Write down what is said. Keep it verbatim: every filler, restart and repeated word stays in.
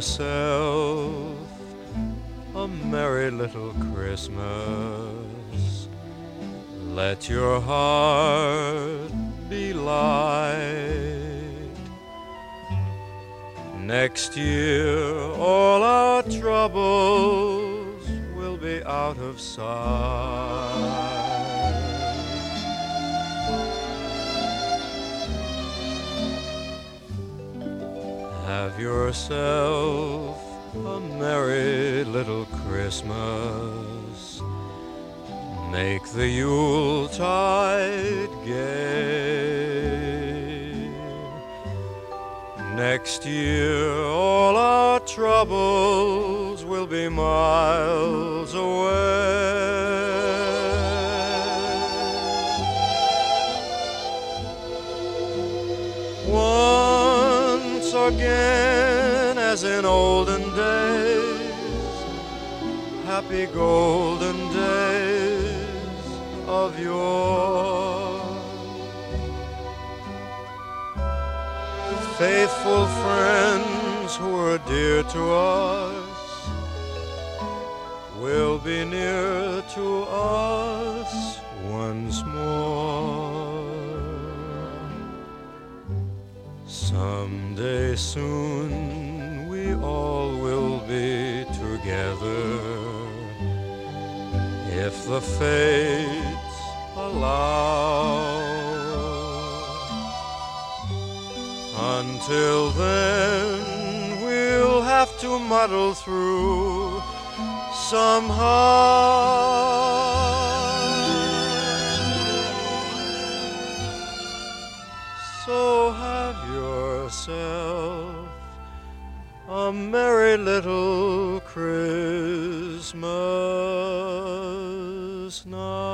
yourself a merry little Christmas. Let your heart be light. Next year all our troubles will be out of sight. Have yourself a merry little Christmas. Make the Yuletide gay. Next year all our troubles will be miles away. Once again, as in olden days, happy golden days of yore, faithful friends who were dear to us will be near to us once more. Someday soon we all will be together, if the fates allow. Until then we'll have to muddle through somehow. So have yourself a merry little Christmas now.